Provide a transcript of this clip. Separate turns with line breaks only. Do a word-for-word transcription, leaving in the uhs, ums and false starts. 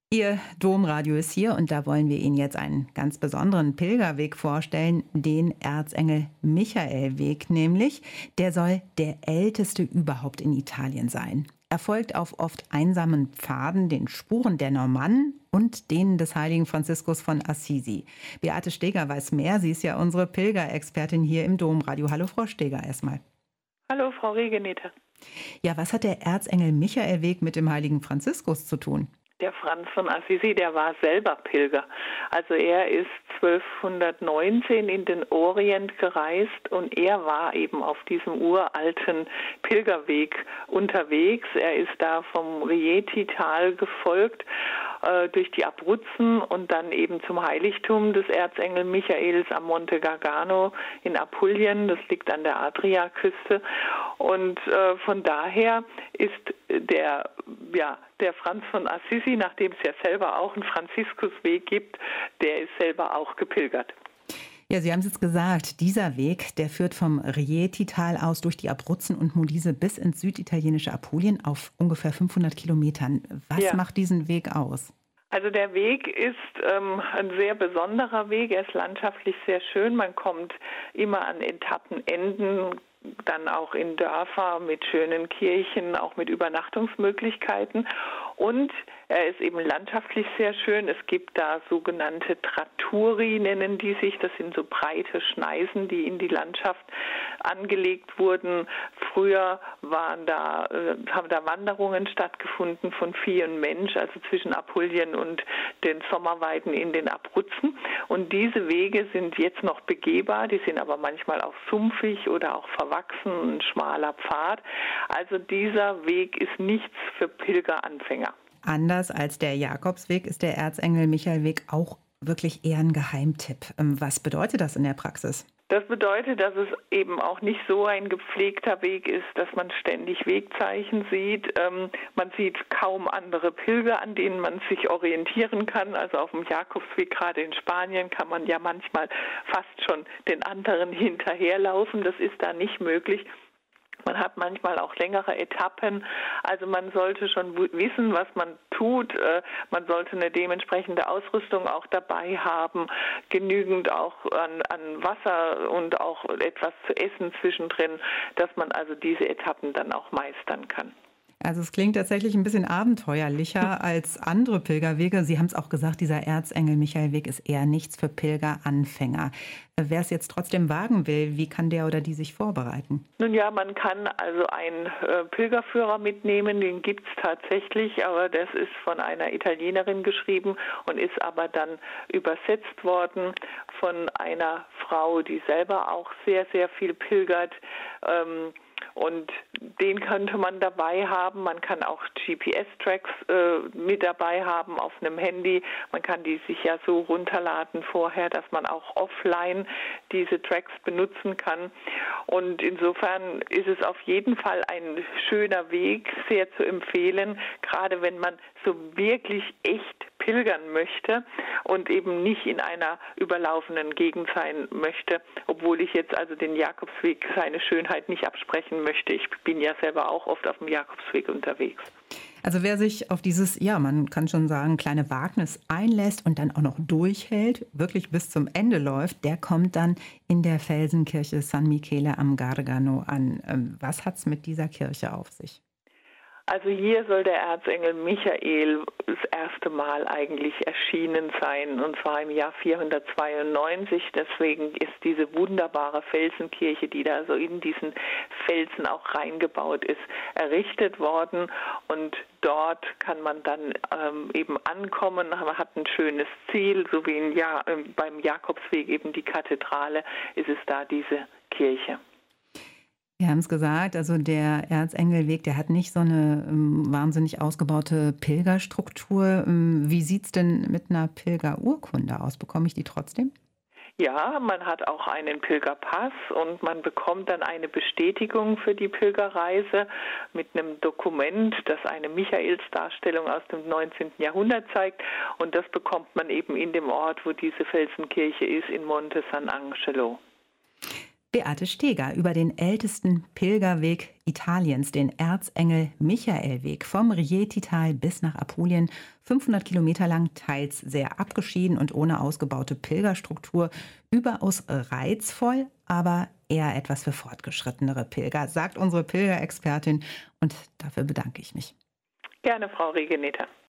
Ihr Domradio ist hier und da wollen wir Ihnen jetzt einen ganz besonderen Pilgerweg vorstellen, den Erzengel-Michael-Weg nämlich. Der soll der älteste überhaupt in Italien sein. Er folgt auf oft einsamen Pfaden den Spuren der Normannen und denen des heiligen Franziskus von Assisi. Beate Steger weiß mehr, sie ist ja unsere Pilgerexpertin hier im Domradio. Hallo Frau Steger erstmal.
Hallo Frau Regenether.
Ja, was hat der Erzengel-Michael-Weg mit dem heiligen Franziskus zu tun?
Der Franz von Assisi, der war selber Pilger. Also er ist zwölfhundertneunzehn in den Orient gereist und er war eben auf diesem uralten Pilgerweg unterwegs. Er ist da vom Rieti-Tal gefolgt äh, durch die Abruzzen und dann eben zum Heiligtum des Erzengel Michaels am Monte Gargano in Apulien. Das liegt an der Adriaküste. Und äh, von daher ist der, ja, der Franz von Assisi, nachdem es ja selber auch einen Franziskusweg gibt, der ist selber auch gepilgert.
Ja, Sie haben es jetzt gesagt, dieser Weg, der führt vom Rieti-Tal aus durch die Abruzzen und Molise bis ins süditalienische Apulien auf ungefähr fünfhundert Kilometern. Was
Ja.
macht diesen Weg aus?
Also der Weg ist ähm, ein sehr besonderer Weg. Er ist landschaftlich sehr schön. Man kommt immer an Etappenenden, dann auch in Dörfer mit schönen Kirchen, auch mit Übernachtungsmöglichkeiten. Und er ist eben landschaftlich sehr schön. Es gibt da sogenannte Tratturi, nennen die sich. Das sind so breite Schneisen, die in die Landschaft angelegt wurden. Früher waren da, äh, haben da Wanderungen stattgefunden von Vieh und Mensch, also zwischen Apulien und den Sommerweiden in den Abruzzen. Und diese Wege sind jetzt noch begehbar. Die sind aber manchmal auch sumpfig oder auch verwachsen, ein schmaler Pfad. Also dieser Weg ist nichts für Pilgeranfänger.
Anders als der Jakobsweg ist der Erzengel-Michael-Weg auch wirklich eher ein Geheimtipp. Ähm, Was bedeutet das in der Praxis?
Das bedeutet, dass es eben auch nicht so ein gepflegter Weg ist, dass man ständig Wegzeichen sieht. Ähm, man sieht kaum andere Pilger, an denen man sich orientieren kann. Also auf dem Jakobsweg, gerade in Spanien, kann man ja manchmal fast schon den anderen hinterherlaufen. Das ist da nicht möglich. Man hat manchmal auch längere Etappen, also man sollte schon wissen, was man tut. Man sollte eine dementsprechende Ausrüstung auch dabei haben, genügend auch an, an Wasser und auch etwas zu essen zwischendrin, dass man also diese Etappen dann auch meistern kann.
Also es klingt tatsächlich ein bisschen abenteuerlicher als andere Pilgerwege. Sie haben es auch gesagt, dieser Erzengel-Michael-Weg ist eher nichts für Pilgeranfänger. Wer es jetzt trotzdem wagen will, wie kann der oder die sich vorbereiten?
Nun ja, man kann also einen äh, Pilgerführer mitnehmen, den gibt es tatsächlich, aber das ist von einer Italienerin geschrieben und ist aber dann übersetzt worden von einer Frau, die selber auch sehr, sehr viel pilgert. Ähm, Und den könnte man dabei haben. Man kann auch G P S-Tracks äh, mit dabei haben auf einem Handy. Man kann die sich ja so runterladen vorher, dass man auch offline diese Tracks benutzen kann. Und insofern ist es auf jeden Fall ein schöner Weg, sehr zu empfehlen, gerade wenn man so wirklich echt pilgern möchte und eben nicht in einer überlaufenden Gegend sein möchte, obwohl ich jetzt also den Jakobsweg seine Schönheit nicht absprechen möchte. Ich bin ja selber auch oft auf dem Jakobsweg unterwegs.
Also wer sich auf dieses, ja, man kann schon sagen, kleine Wagnis einlässt und dann auch noch durchhält, wirklich bis zum Ende läuft, der kommt dann in der Felsenkirche San Michele am Gargano an. Ähm, Was hat's mit dieser Kirche auf sich?
Also hier soll der Erzengel Michael das erste Mal eigentlich erschienen sein, und zwar im Jahr vierhundertzweiundneunzig. Deswegen ist diese wunderbare Felsenkirche, die da so in diesen Felsen auch reingebaut ist, errichtet worden. Und dort kann man dann ähm, eben ankommen. Man hat ein schönes Ziel, so wie in ja, äh, beim Jakobsweg eben die Kathedrale, ist es da diese Kirche.
Wir haben es gesagt, also der Erzengelweg, der hat nicht so eine ähm, wahnsinnig ausgebaute Pilgerstruktur. Ähm, wie sieht es denn mit einer Pilgerurkunde aus? Bekomme ich die trotzdem?
Ja, man hat auch einen Pilgerpass und man bekommt dann eine Bestätigung für die Pilgerreise mit einem Dokument, das eine Michaelsdarstellung aus dem neunzehnten Jahrhundert zeigt, und das bekommt man eben in dem Ort, wo diese Felsenkirche ist, in Monte San Angelo.
Beate Steger über den ältesten Pilgerweg Italiens, den Erzengel-Michael-Weg vom Rieti-Tal bis nach Apulien. fünfhundert Kilometer lang, teils sehr abgeschieden und ohne ausgebaute Pilgerstruktur. Überaus reizvoll, aber eher etwas für fortgeschrittenere Pilger, sagt unsere Pilgerexpertin. Und dafür bedanke ich mich.
Gerne, Frau Regeneter.